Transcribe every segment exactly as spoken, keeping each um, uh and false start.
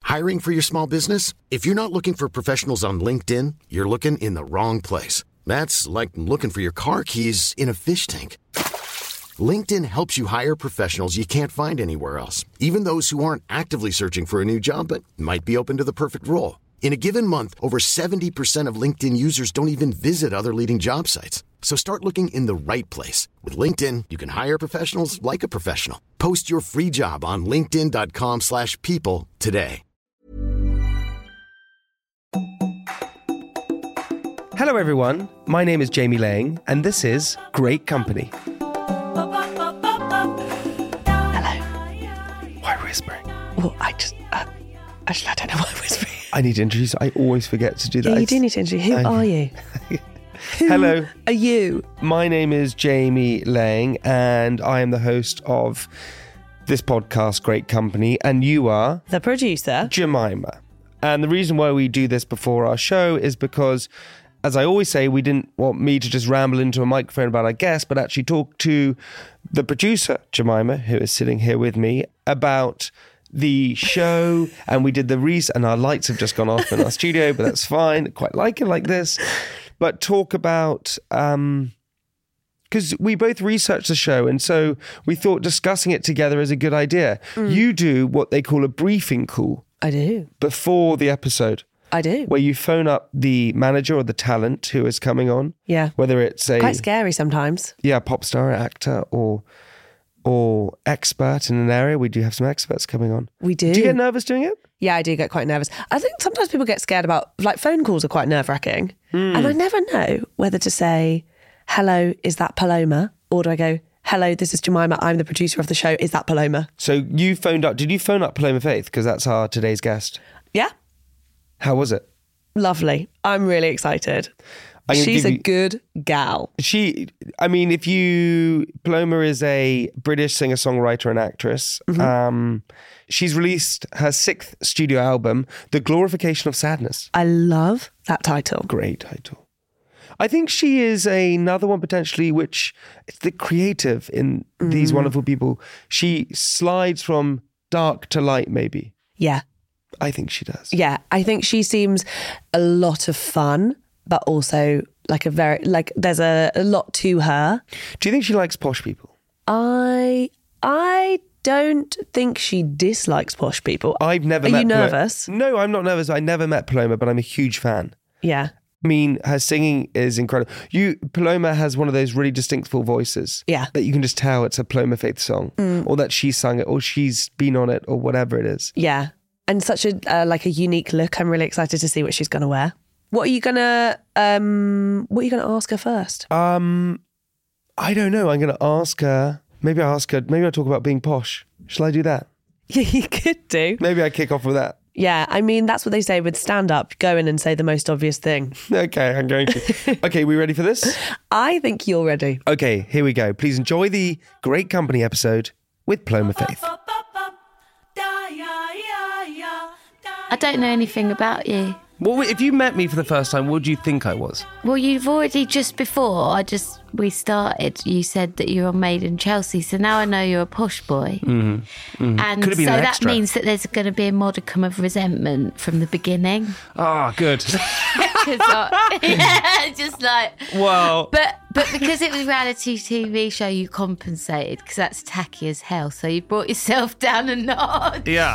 Hiring for your small business? If you're not looking for professionals on LinkedIn, you're looking in the wrong place. That's like looking for your car keys in a fish tank. LinkedIn helps you hire professionals you can't find anywhere else, even those who aren't actively searching for a new job but might be open to the perfect role. In a given month, over seventy percent of LinkedIn users don't even visit other leading job sites. So start looking in the right place. With LinkedIn, you can hire professionals like a professional. Post your free job on linkedin.com slash people today. Hello everyone, my name is Jamie Lang and this is Great Company. Hello. Why whispering? Well, I just... Uh, actually, I don't know why I'm whispering. I need to introduce, I always forget to do that. Yeah, you do need to introduce. Who I, are you? Who Hello. are you? My name is Jamie Lang and I am the host of this podcast, Great Company, and you are... The producer. Jemima. And the reason why we do this before our show is because, as I always say, we didn't want me to just ramble into a microphone about our guest, but actually talk to the producer, Jemima, who is sitting here with me, about the show. And we did the research, and our lights have just gone off in our studio, but that's fine. I quite like it like this. But talk about, um, because we both researched the show, and so we thought discussing it together is a good idea. Mm. You do what they call a briefing call. I do. Before the episode. I do. Where you phone up the manager or the talent who is coming on. Yeah. Whether it's a... Quite scary sometimes. Yeah, pop star, actor, or or expert in an area. We do have some experts coming on. We do. Do you get nervous doing it? Yeah, I do get quite nervous. I think sometimes people get scared about... Like, phone calls are quite nerve-wracking. Mm. And I never know whether to say, hello, is that Paloma? Or do I go... Hello, this is Jemima. I'm the producer of the show. Is that Paloma? So you phoned up. Did you phone up Paloma Faith? Because that's our today's guest. Yeah. How was it? Lovely. I'm really excited. She's a you, good gal. She, I mean, if you... Paloma is a British singer-songwriter and actress. Mm-hmm. Um, she's released her sixth studio album, The Glorification of Sadness. I love that title. Great title. I think she is another one potentially, which it's the creative in mm. these wonderful people. She slides from dark to light, maybe. Yeah. I think she does. Yeah. I think she seems a lot of fun, but also like a very, like there's a, a lot to her. Do you think she likes posh people? I, I don't think she dislikes posh people. I've never Are met you nervous? Paloma. No, I'm not nervous. I never met Paloma, but I'm a huge fan. Yeah. I mean, her singing is incredible. You, Paloma has one of those really distinctful voices. Yeah. That you can just tell it's a Paloma Faith song, mm. or that she sung it, or she's been on it, or whatever it is. Yeah. And such a, uh, like a unique look. I'm really excited to see what she's going to wear. What are you going to, um, what are you going to ask her first? Um, I don't know. I'm going to ask her, maybe I'll ask her, maybe I'll talk about being posh. Shall I do that? Yeah, you could do. Maybe I kick off with that. Yeah, I mean, that's what they say with stand-up. Go in and say the most obvious thing. Okay, I'm going to. Okay, we ready for this? I think you're ready. Okay, here we go. Please enjoy the Great Company episode with Paloma Faith. I don't know anything about you. Well, if you met me for the first time, what do you think I was? Well, you've already, just before I just we started, you said that you're on Made in Chelsea, so now I know you're a posh boy. Mm-hmm. Mm-hmm. And Could have been so an that extra. means that there's going to be a modicum of resentment from the beginning. Ah, oh, good. I, yeah, just like... Well... But but because it was a reality T V show, you compensated, because that's tacky as hell, so you brought yourself down a notch. Yeah.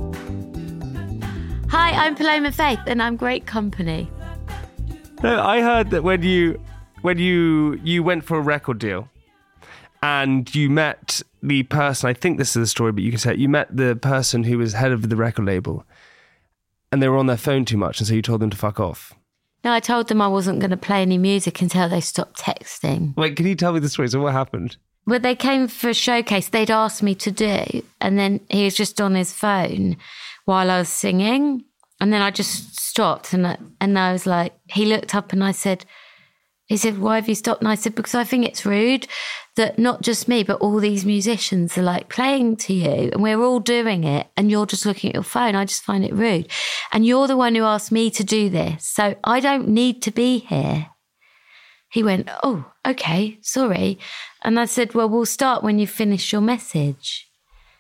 Hi, I'm Paloma Faith, and I'm Great Company. No, I heard that when you when you you went for a record deal and you met the person, I think this is the story, but you can say it, you met the person who was head of the record label and they were on their phone too much, and so you told them to fuck off. No, I told them I wasn't going to play any music until they stopped texting. Wait, can you tell me the story? So what happened? Well, they came for a showcase they'd asked me to do, and then he was just on his phone while I was singing, and then I just stopped, and I, and I was like, he looked up and I said, he said, why have you stopped? And I said, because I think it's rude that not just me, but all these musicians are like playing to you and we're all doing it and you're just looking at your phone. I just find it rude. And you're the one who asked me to do this, so I don't need to be here. He went, oh, okay, sorry. And I said, well, we'll start when you finish your message.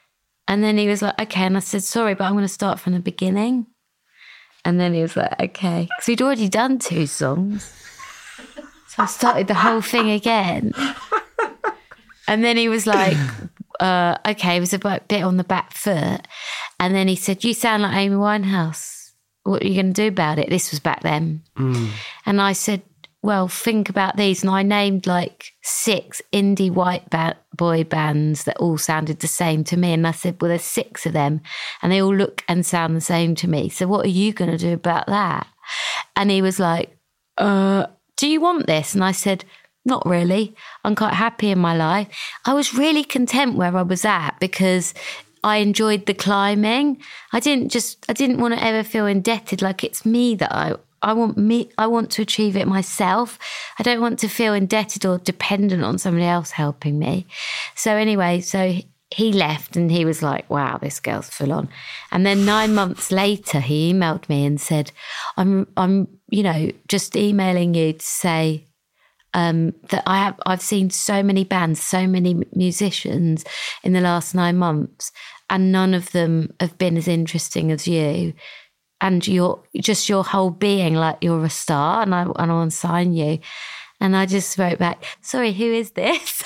And then he was like, okay. And I said, sorry, but I'm going to start from the beginning. And then he was like, okay. Because we'd already done two songs. So I started the whole thing again. And then he was like, uh, okay, it was a bit on the back foot. And then he said, you sound like Amy Winehouse. What are you going to do about it? This was back then. Mm. And I said, well, think about these. And I named like six indie white ba- boy bands that all sounded the same to me. And I said, well, there's six of them and they all look and sound the same to me. So what are you going to do about that? And he was like, uh, do you want this? And I said, not really. I'm quite happy in my life. I was really content where I was at because I enjoyed the climbing. I didn't just, I didn't want to ever feel indebted. Like it's me that I, I want me, I want to achieve it myself. I don't want to feel indebted or dependent on somebody else helping me. So anyway, so he left and he was like, wow, this girl's full on. And then nine months later, he emailed me and said, I'm, I'm, you know, just emailing you to say um, that I have, I've seen so many bands, so many musicians in the last nine months, and none of them have been as interesting as you. And you're just your whole being, like you're a star, and I, and I want to sign you. And I just wrote back, sorry, who is this?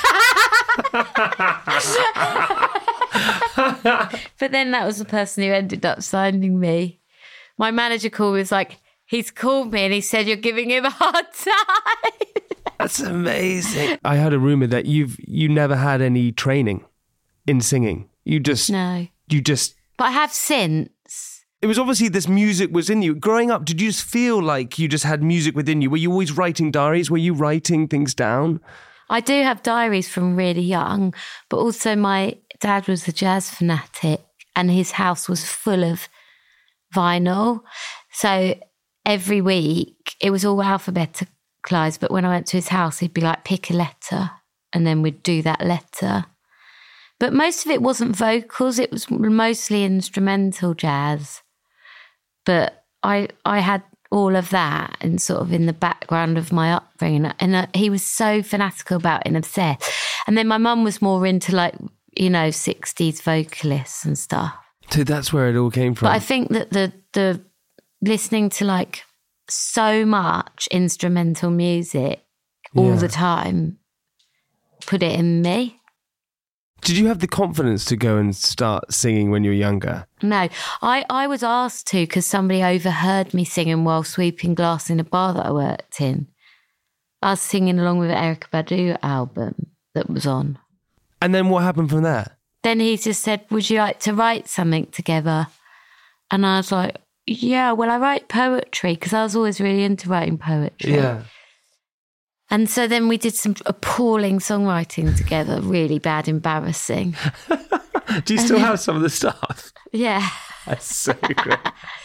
But then that was the person who ended up signing me. My manager called me, was like, he's called me and he said, you're giving him a hard time. That's amazing. I heard a rumour that you've you never had any training in singing. You just... No. You just... But I have since. It was obviously this music was in you. Growing up, did you just feel like you just had music within you? Were you always writing diaries? Were you writing things down? I do have diaries from really young, but also my dad was a jazz fanatic and his house was full of vinyl. So every week, it was all alphabeticalised, but when I went to his house, he'd be like, pick a letter, and then we'd do that letter. But most of it wasn't vocals, it was mostly instrumental jazz. But I I had all of that and sort of in the background of my upbringing. And uh, he was so fanatical about it and obsessed. And then my mum was more into like, you know, sixties vocalists and stuff. So that's where it all came from. But I think that the the listening to like so much instrumental music all Yeah. the time put it in me. Did you have the confidence to go and start singing when you were younger? No, I, I was asked to because somebody overheard me singing while sweeping glass in a bar that I worked in. I was singing along with the Erykah Badu album that was on. And then what happened from there? Then he just said, would you like to write something together? And I was like, yeah, well, I write poetry because I was always really into writing poetry. Yeah. And so then we did some appalling songwriting together, really bad, embarrassing. Do you still have some of the stuff? Yeah. That's so great.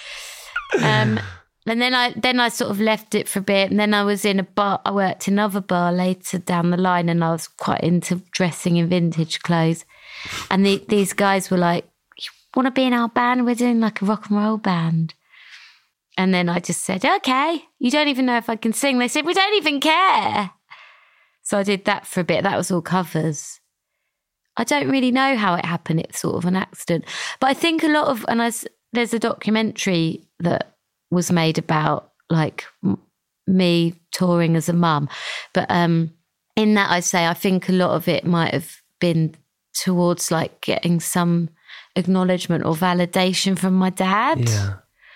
um, and then I then I sort of left it for a bit, and then I was in a bar. I worked in another bar later down the line, and I was quite into dressing in vintage clothes. And the, these guys were like, "You want to be in our band? We're doing like a rock and roll band." And then I just said, okay, you don't even know if I can sing. They said, we don't even care. So I did that for a bit. That was all covers. I don't really know how it happened. It's sort of an accident. But I think a lot of, and I, there's a documentary that was made about like m- me touring as a mum. But um, in that I say, I think a lot of it might have been towards like getting some acknowledgement or validation from my dad. Yeah.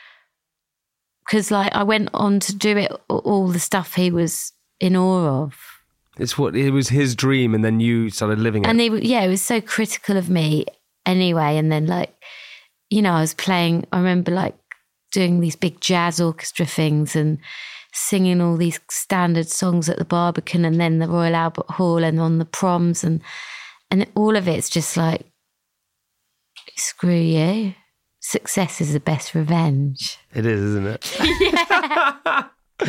Because like I went on to do it, all the stuff he was in awe of. It's what, it was his dream and then you started living it. And he, yeah, he was so critical of me anyway. And then like, you know, I was playing, I remember like doing these big jazz orchestra things and singing all these standard songs at the Barbican and then the Royal Albert Hall and on the proms. And, and all of it's just like, screw you. Success is the best revenge. It is, isn't it? Yeah.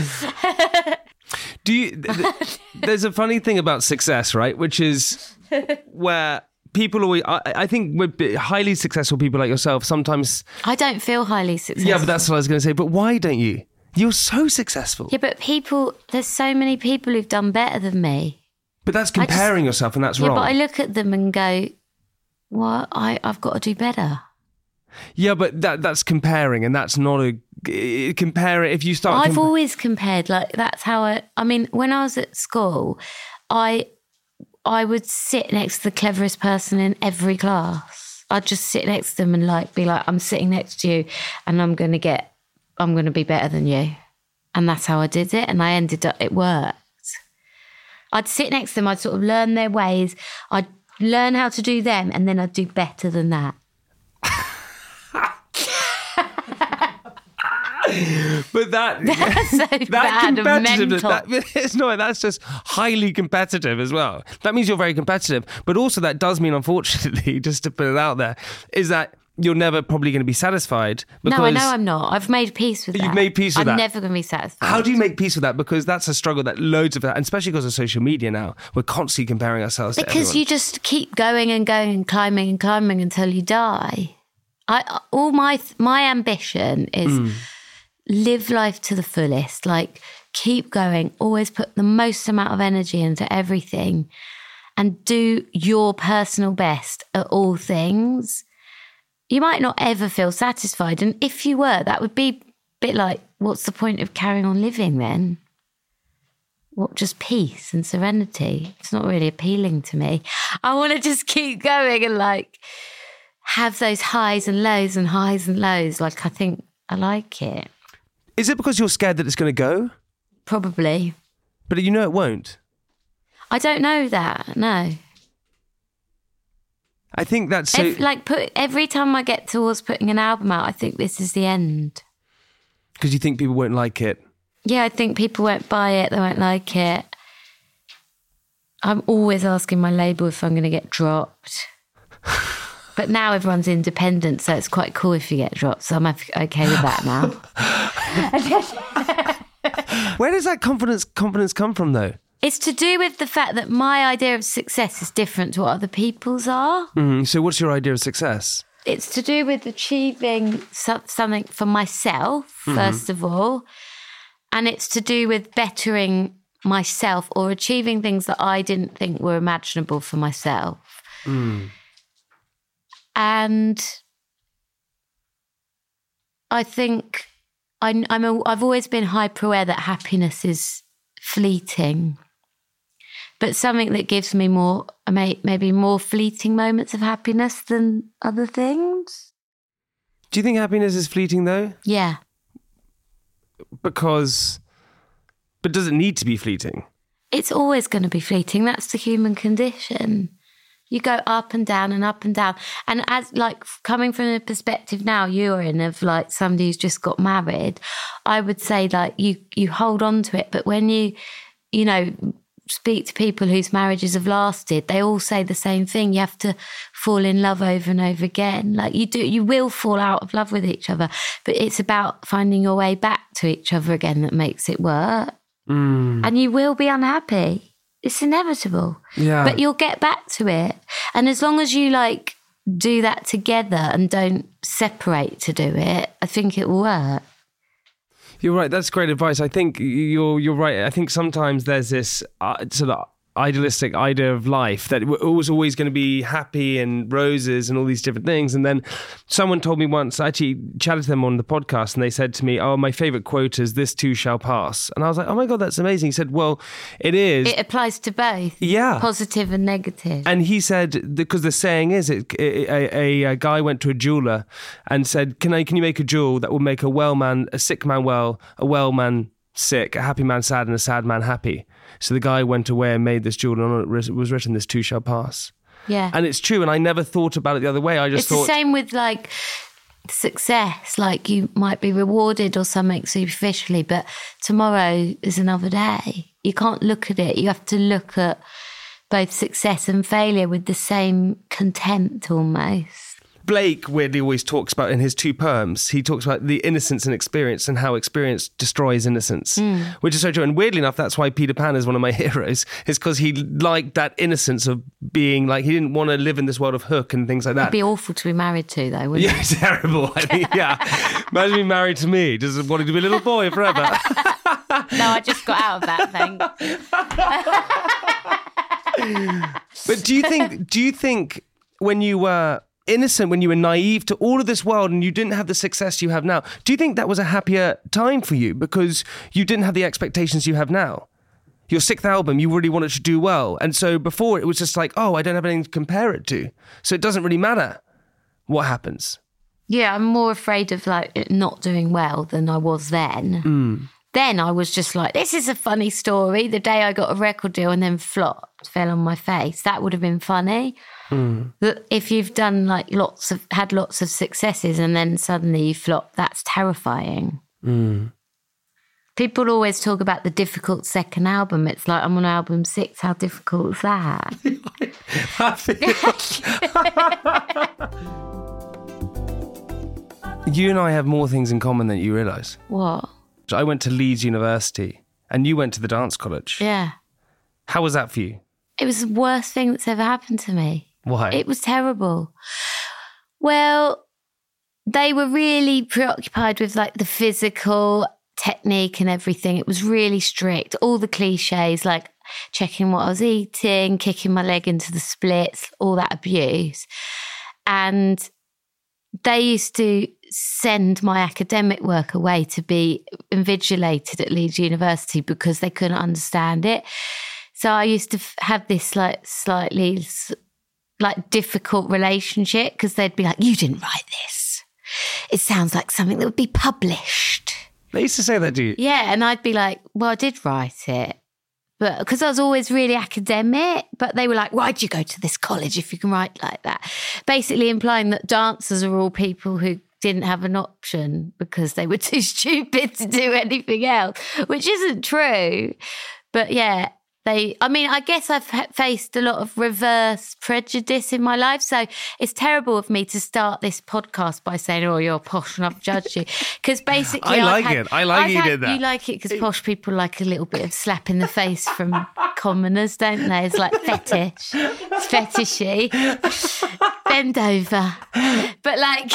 Do you? Th- th- there's a funny thing about success, right? Which is where people always. I, I think with highly successful people like yourself, sometimes. I don't feel highly successful. Yeah, but that's what I was going to say. But why don't you? You're so successful. Yeah, but people. There's so many people who've done better than me. But that's comparing just, yourself, and that's yeah, wrong. Yeah, but I look at them and go, well, I, I've got to do better. Yeah, but that that's comparing, and that's not a uh, compare it if you start. I've comp- always compared, like that's how I. I mean, when I was at school, I I would sit next to the cleverest person in every class. I'd just sit next to them and like be like, I'm sitting next to you, and I'm gonna get, I'm gonna be better than you, and that's how I did it, and I ended up. It worked. I'd sit next to them. I'd sort of learn their ways. I'd learn how to do them, and then I'd do better than that. But that That's so that bad and competitive, mental. that, it's not. That's just highly competitive as well. That means you're very competitive, but also that does mean, unfortunately, just to put it out there, is that you're never probably going to be satisfied. Because No, I know I'm not. I've made peace with that. You've made peace with I'm that. never going to be satisfied. How do you make peace with that? Because that's a struggle that loads of that, and especially because of social media now, we're constantly comparing ourselves to Because everyone. you just keep going and going and climbing and climbing until you die. I all my my ambition is Mm. live life to the fullest. Like keep going. Always put the most amount of energy into everything, and do your personal best at all things. You might not ever feel satisfied, and if you were, that would be a bit like, what's the point of carrying on living then? What, just peace and serenity? It's not really appealing to me. I want to just keep going and like have those highs and lows and highs and lows. Like, I think I like it. Is it because you're scared that it's going to go? Probably. But you know it won't. I don't know that, no. I think that's so... Ev- like, put every time I get towards putting an album out, I think this is the end. Because you think people won't like it. Yeah, I think people won't buy it, they won't like it. I'm always asking my label if I'm going to get dropped. But now everyone's independent, so it's quite cool if you get dropped. So I'm okay with that now. Where does that confidence confidence come from, though? It's to do with the fact that my idea of success is different to what other people's are. Mm, so what's your idea of success? It's to do with achieving so- something for myself, Mm-hmm. first of all. And it's to do with bettering myself or achieving things that I didn't think were imaginable for myself. Mm. And I think I, I'm a, I've always been hyper-aware that happiness is fleeting. But something that gives me more, maybe more fleeting moments of happiness than other things. Do you think happiness is fleeting, though? Yeah. Because... But does it need to be fleeting? It's always going to be fleeting. That's the human condition. You go up and down and up and down. And as like coming from the perspective now you're in of like somebody who's just got married, I would say like you, you hold on to it. But when you, you know... speak to people whose marriages have lasted, they all say the same thing. You have to fall in love over and over again. Like you do, you will fall out of love with each other, but it's about finding your way back to each other again that makes it work. Mm. And you will be unhappy. It's inevitable. Yeah. But you'll get back to it. And as long as you like do that together and don't separate to do it, I think it will work. You're right. That's great advice. I think you're you're right. I think sometimes there's this uh, sort of idealistic idea of life that it was always going to be happy and roses and all these different things. And then someone told me once, I actually chatted to them on the podcast, and they said to me, oh, my favourite quote is, "This too shall pass." And I was like, oh my God, that's amazing. He said, well, it is. It applies to both. Yeah. Positive and negative. And he said, because the saying is, it, a, a, a guy went to a jeweler and said, can I, can you make a jewel that will make a well man, a sick man well, a well man sick, a happy man sad, and a sad man happy? So the guy went away and made this jewel, and on it was written, "This too shall pass." Yeah. And it's true. And I never thought about it the other way. I just it's thought... the same with like success. Like you might be rewarded or something superficially, but tomorrow is another day. You can't look at it. You have to look at both success and failure with the same contempt almost. Blake weirdly always talks about in his two poems, he talks about the innocence and experience and how experience destroys innocence, mm. which is so true. And weirdly enough, that's why Peter Pan is one of my heroes, is because he liked that innocence of being like, he didn't want to live in this world of Hook and things like that. It'd be awful to be married to, though, wouldn't yeah, it? Yeah, terrible. I mean, yeah. Imagine being married to me, just wanting to be a little boy forever. No, I just got out of that, thanks. But do you think, do you think, when you were innocent, when you were naive to all of this world and you didn't have the success you have now, do you think that was a happier time for you because you didn't have the expectations you have now? Your sixth album, you really wanted to do well. And so before it was just like, oh, I don't have anything to compare it to. So it doesn't really matter what happens. Yeah, I'm more afraid of like it not doing well than I was then. Mm. Then I was just like, this is a funny story. The day I got a record deal and then flopped, fell on my face. That would have been funny. Mm. That if you've done like lots of, had lots of successes and then suddenly you flop, that's terrifying. Mm. People always talk about the difficult second album. It's like, I'm on album six. How difficult is that? You and I have more things in common than you realise. What? I went to Leeds University and you went to the dance college. Yeah. How was that for you? It was the worst thing that's ever happened to me. Why? It was terrible. Well, they were really preoccupied with like the physical technique and everything. It was really strict. All the cliches, like checking what I was eating, kicking my leg into the splits, all that abuse. And they used to send my academic work away to be invigilated at Leeds University because they couldn't understand it. So I used to f- have this like slightly like difficult relationship because they'd be like, you didn't write this. It sounds like something that would be published. They used to say that to you? Yeah, and I'd be like, well, I did write it. But because I was always really academic, but they were like, why'd you go to this college if you can write like that? Basically implying that dancers are all people who didn't have an option because they were too stupid to do anything else, which isn't true. But yeah, they, I mean, I guess I've faced a lot of reverse prejudice in my life. So it's terrible of me to start this podcast by saying, oh, you're posh and I've judged you. Because basically, I like I've had, it. I like I've you had, did that. You like it because posh people like a little bit of slap in the face from commoners, don't they? It's like fetish. It's fetishy. Bend over. But like,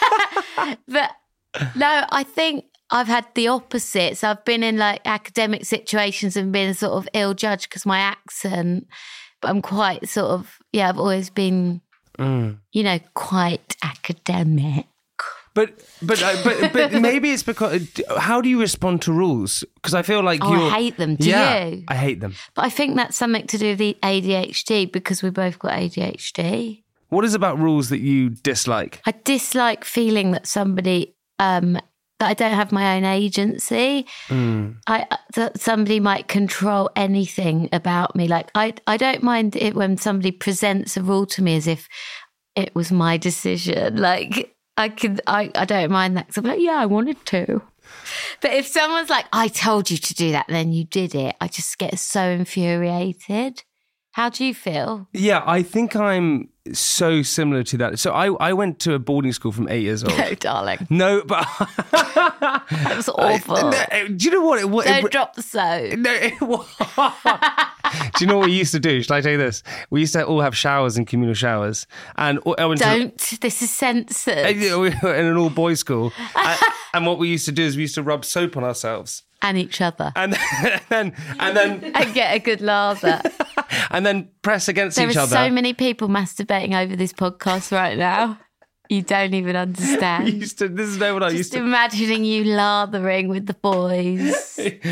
but no, I think I've had the opposite. So I've been in like academic situations and been sort of ill judged because my accent, but I'm quite sort of, yeah, I've always been, mm. you know, quite academic. But but uh, but but maybe it's because, how do you respond to rules? Because I feel like oh, you're... I hate them. Do yeah, you? I hate them. But I think that's something to do with the A D H D because we both got A D H D. What is about rules that you dislike? I dislike feeling that somebody... Um, that I don't have my own agency. Mm. I that somebody might control anything about me. Like I, I don't mind it when somebody presents a rule to me as if it was my decision. Like I could, I, I don't mind that. Cause I'm like, yeah, I wanted to. But if someone's like, I told you to do that, then you did it. I just get so infuriated. How do you feel? Yeah, I think I'm so similar to that. So I, I went to a boarding school from eight years old. No, darling. No, but... That was awful. I, no, do you know what? It, it, Don't it, drop the soap. No, it, do you know what we used to do? Should I tell you this? We used to all have showers and communal showers. And I went Don't. To, this is censored. And, you know, we were in an all-boys school. and, and what we used to do is we used to rub soap on ourselves. And each other. And then... And then... And get a good lather. And then press against there each are other. So many people masturbating over this podcast right now. You don't even understand. We used to, this is no what I Just used to... imagining you lathering with the boys.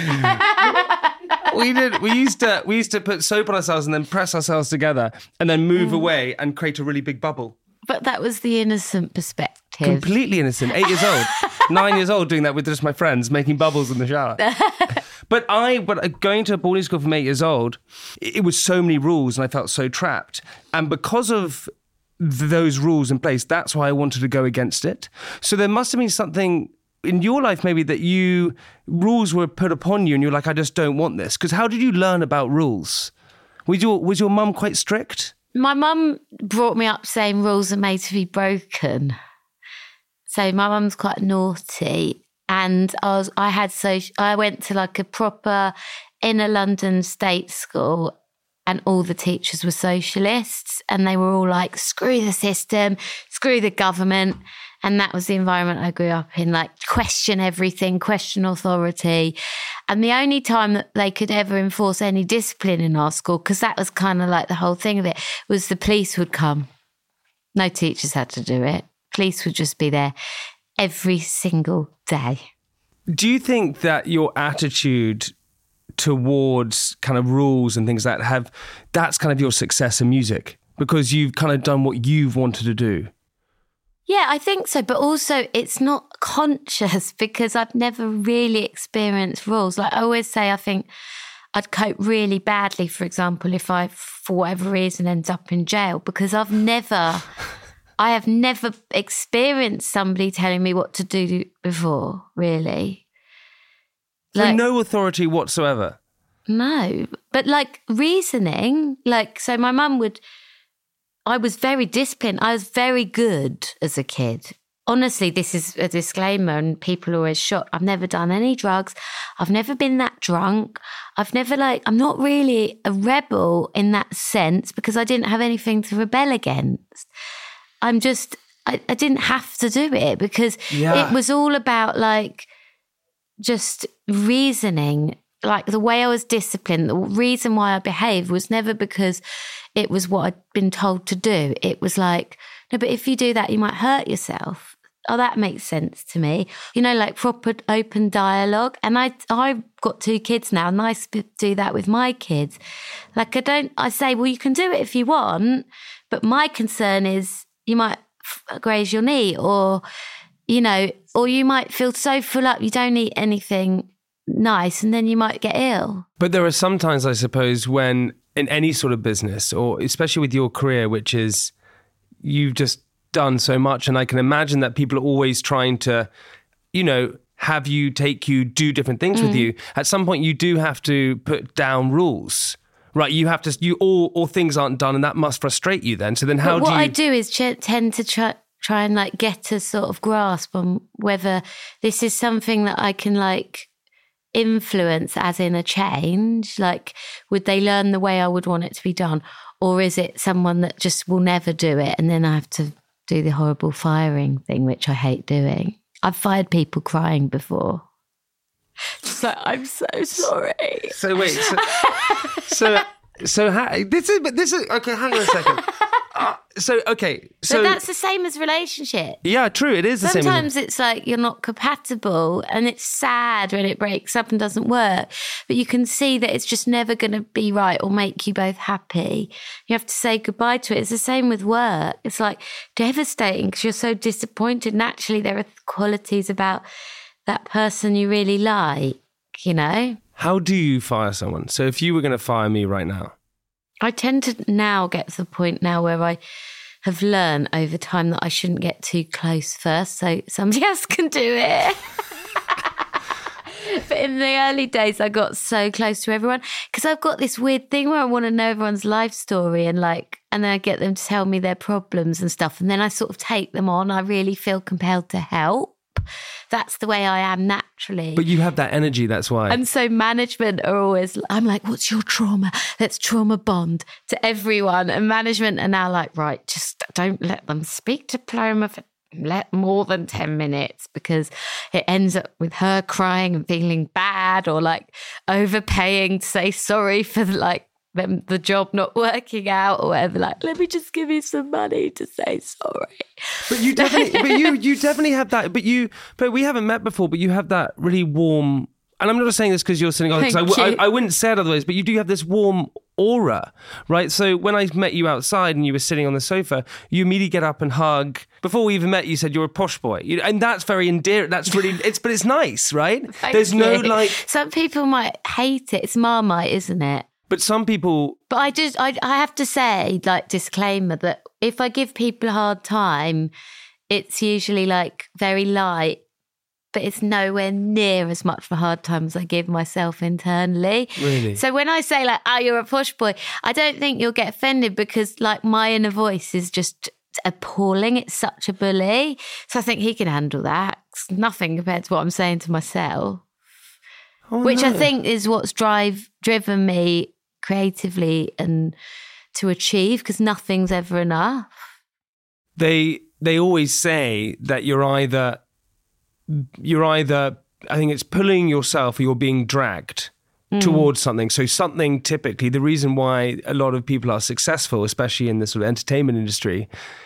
we did. We used to. We used to put soap on ourselves and then press ourselves together and then move mm. away and create a really big bubble. But that was the innocent perspective. Completely innocent. Eight years old, nine years old, doing that with just my friends, making bubbles in the shower. But I, but going to a boarding school from eight years old, it was so many rules and I felt so trapped. And because of th- those rules in place, that's why I wanted to go against it. So there must have been something in your life maybe that you, rules were put upon you and you're like, I just don't want this. Because how did you learn about rules? Was your, was your mum quite strict? My mum brought me up saying rules are made to be broken. So my mum's quite naughty. And I was, I had so I went to like a proper inner London state school, and all the teachers were socialists, and they were all like, "Screw the system, screw the government," and that was the environment I grew up in. Like, question everything, question authority, and the only time that they could ever enforce any discipline in our school, because that was kind of like the whole thing of it, was the police would come. No teachers had to do it. Police would just be there every single day. Do you think that your attitude towards kind of rules and things like that have, that's kind of your success in music? Because you've kind of done what you've wanted to do? Yeah, I think so. But also it's not conscious because I've never really experienced rules. Like I always say, I think I'd cope really badly, for example, if I, for whatever reason, end up in jail because I've never, I have never experienced somebody telling me what to do before, really. Like, so no authority whatsoever? No. But like reasoning, like, so my mum would, I was very disciplined. I was very good as a kid. Honestly, this is a disclaimer and people are always shocked. I've never done any drugs. I've never been that drunk. I've never like, I'm not really a rebel in that sense because I didn't have anything to rebel against. I'm just, I, I didn't have to do it because yeah. it was all about like just reasoning. Like the way I was disciplined, the reason why I behaved was never because it was what I'd been told to do. It was like, no, but if you do that, you might hurt yourself. Oh, that makes sense to me. You know, like proper open dialogue. And I, I've got two kids now and I do that with my kids. Like I don't, I say, well, you can do it if you want, but my concern is you might f- graze your knee or, you know, or you might feel so full up you don't eat anything nice and then you might get ill. But there are some times, I suppose, when in any sort of business or especially with your career, which is you've just done so much. And I can imagine that people are always trying to, you know, have you, take you, do different things mm. with you. At some point, you do have to put down rules, right? You have to, you all, all things aren't done and that must frustrate you then. So then how but do you... What I do is ch- tend to try, try and like get a sort of grasp on whether this is something that I can like influence as in a change. Like, would they learn the way I would want it to be done? Or is it someone that just will never do it and then I have to do the horrible firing thing, which I hate doing. I've fired people crying before. So I'm so sorry. So wait, so so, so how, this is but this is okay. Hang on a second. Uh, so okay, so but that's the same as relationship. Yeah, true. It is the Sometimes same. Sometimes it's like you're not compatible, and it's sad when it breaks up and doesn't work. But you can see that it's just never going to be right or make you both happy. You have to say goodbye to it. It's the same with work. It's like devastating because you're so disappointed. Naturally, there are qualities about that person you really like. You know. How do you fire someone? So if you were going to fire me right now. I tend to now get to the point now where I have learned over time that I shouldn't get too close first, so somebody else can do it. But in the early days, I got so close to everyone because I've got this weird thing where I want to know everyone's life story and like, and then I get them to tell me their problems and stuff, and then I sort of take them on. I really feel compelled to help. That's the way I am naturally. But you have that energy, that's why. And so management are always, I'm like, what's your trauma? Let's trauma bond to everyone. And management are now like, right, just don't let them speak to Paloma for let more than ten minutes because it ends up with her crying and feeling bad or like overpaying to say sorry for like them, the job not working out or whatever. Like, let me just give you some money to say sorry. But you definitely, but you, you definitely have that. But you, but we haven't met before. But you have that really warm. And I'm not just saying this because you're sitting on. Because I, w- I, I wouldn't say it otherwise. But you do have this warm aura, right? So when I met you outside and you were sitting on the sofa, you immediately get up and hug. Before we even met, you said you're a posh boy, you, and that's very endearing. That's really, it's but it's nice, right? Thank There's you. no like. Some people might hate it. It's Marmite, isn't it? But some people... But I just, I, I have to say, like, disclaimer, that if I give people a hard time, it's usually, like, very light, but it's nowhere near as much of a hard time as I give myself internally. Really? So when I say, like, oh, you're a posh boy, I don't think you'll get offended because, like, my inner voice is just appalling. It's such a bully. So I think he can handle that. It's nothing compared to what I'm saying to myself. Oh, Which no. I think is what's drive driven me creatively and to achieve, because nothing's ever enough. They they always say that you're either you're either I think it's pulling yourself or you're being dragged mm. towards something. So something typically, the reason why a lot of people are successful, especially in the sort of entertainment industry,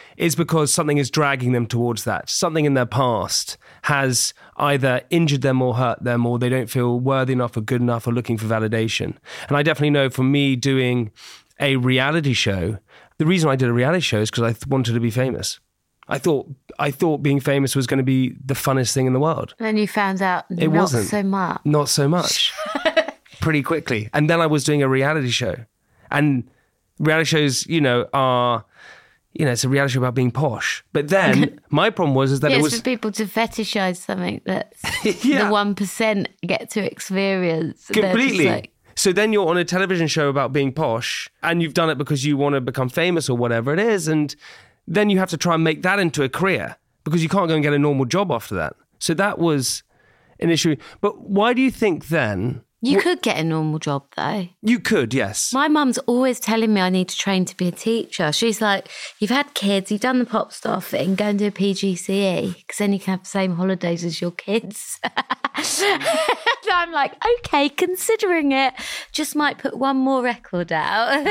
is because something is dragging them towards that. Something in their past has either injured them or hurt them, or they don't feel worthy enough or good enough or looking for validation. And I definitely know for me doing a reality show, the reason I did a reality show is because I th- wanted to be famous. I thought I thought being famous was going to be the funnest thing in the world. And then you found out it not wasn't. so much. Not so much. Pretty quickly. And then I was doing a reality show. And reality shows, you know, are... You know, it's a reality show about being posh. But then my problem was is that yeah, it it's was for people to fetishize something that yeah. the one percent get to experience. They're just completely. like- So then you're on a television show about being posh, and you've done it because you want to become famous or whatever it is, and then you have to try and make that into a career because you can't go and get a normal job after that. So that was an issue. But why do you think then? You could get a normal job though. You could, yes. My mum's always telling me I need to train to be a teacher. She's like, you've had kids, you've done the pop star thing, go and do a P G C E because then you can have the same holidays as your kids. And I'm like, okay, considering it, just might put one more record out.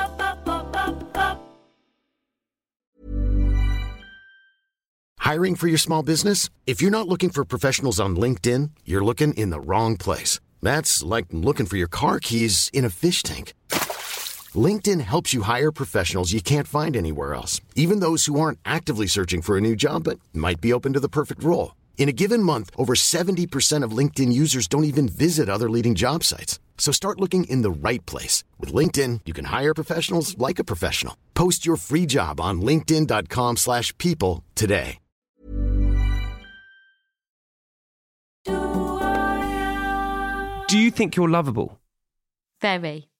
Hiring for your small business? If you're not looking for professionals on LinkedIn, you're looking in the wrong place. That's like looking for your car keys in a fish tank. LinkedIn helps you hire professionals you can't find anywhere else, even those who aren't actively searching for a new job but might be open to the perfect role. In a given month, over seventy percent of LinkedIn users don't even visit other leading job sites. So start looking in the right place. With LinkedIn, you can hire professionals like a professional. Post your free job on linkedin.com slash people today. Do you think you're lovable? Very.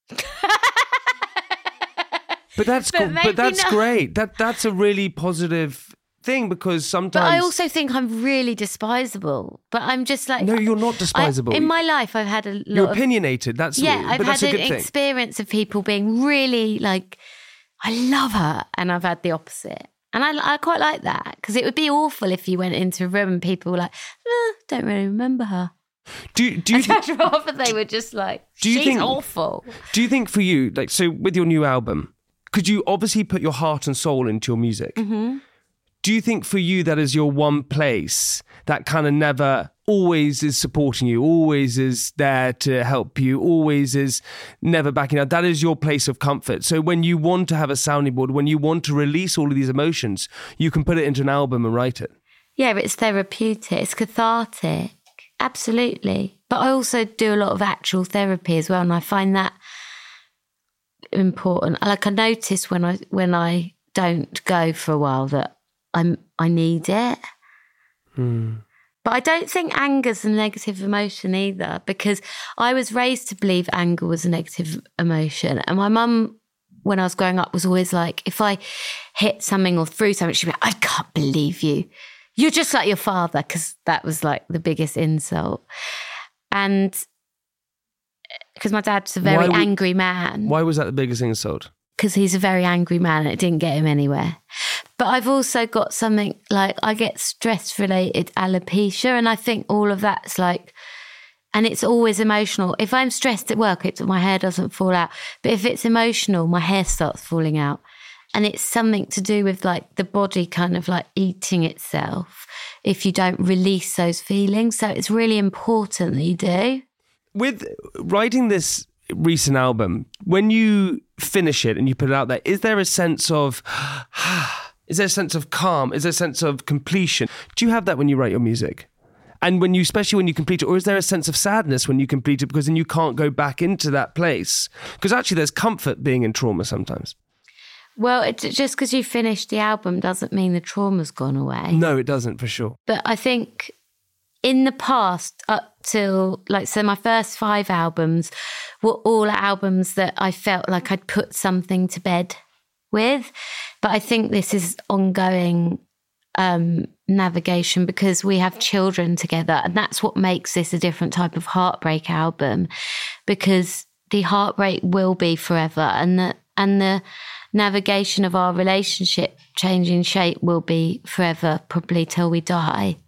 But that's But go- maybe but that's not. great. That that's a really positive thing because sometimes. But I also think I'm really despisable. But I'm just like... No, you're not I- despisable. in my life, I've had a lot You're of... opinionated. That's Yeah, but I've that's had a good an thing. experience of people being really like, I love her, and I've had the opposite. And I, I quite like that because it would be awful if you went into a room and people were like, eh, don't really remember her. Do do you I'd think, rather they were just like, Do you she's think- awful. do you think for you, like, so with your new album, could you obviously put your heart and soul into your music? Mm-hmm. Do you think for you that is your one place that kind of never always is supporting you, always is there to help you, always is never backing out? That is your place of comfort. So when you want to have a sounding board, when you want to release all of these emotions, you can put it into an album and write it. Yeah, it's therapeutic, it's cathartic. Absolutely. But I also do a lot of actual therapy as well, and I find that important. Like I notice when I when I don't go for a while that I'm I need it. Mm. But I don't think anger's a negative emotion either, because I was raised to believe anger was a negative emotion. And my mum, when I was growing up, was always like, if I hit something or threw something, she'd be like, I can't believe you. You're just like your father, because that was like the biggest insult. And because my dad's a very Why would- angry man. Why was that the biggest insult? Because he's a very angry man and it didn't get him anywhere. But I've also got something like I get stress-related alopecia, and I think all of that's like, and it's always emotional. If I'm stressed at work, it's, my hair doesn't fall out. But if it's emotional, my hair starts falling out. And it's something to do with like the body kind of like eating itself if you don't release those feelings. So it's really important that you do. With writing this recent album, when you finish it and you put it out there, is there a sense of, is there a sense of calm? Is there a sense of completion? Do you have that when you write your music? And when you, especially when you complete it, or is there a sense of sadness when you complete it because then you can't go back into that place? Because actually there's comfort being in trauma sometimes. Well, it, just because you finished the album doesn't mean the trauma's gone away. No, it doesn't, for sure. But I think in the past, up till, like, so my first five albums were all albums that I felt like I'd put something to bed with. But I think this is ongoing um, navigation because we have children together. And that's what makes this a different type of heartbreak album, because the heartbreak will be forever. And the, and the navigation of our relationship changing shape will be forever, probably till we die.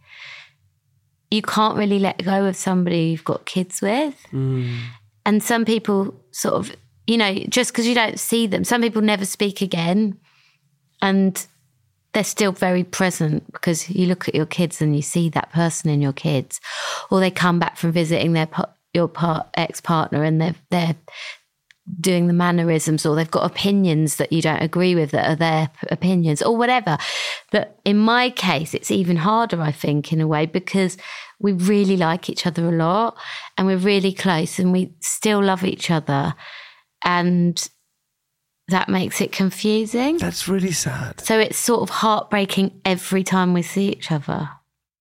You can't really let go of somebody you've got kids with. Mm. And some people sort of, you know, just because you don't see them, some people never speak again. And they're still very present, because you look at your kids and you see that person in your kids, or they come back from visiting their your part, ex-partner and they're, they're doing the mannerisms, or they've got opinions that you don't agree with that are their opinions or whatever. But in my case, it's even harder, I think, in a way, because we really like each other a lot and we're really close and we still love each other. And that makes it confusing. That's really sad. So it's sort of heartbreaking every time we see each other.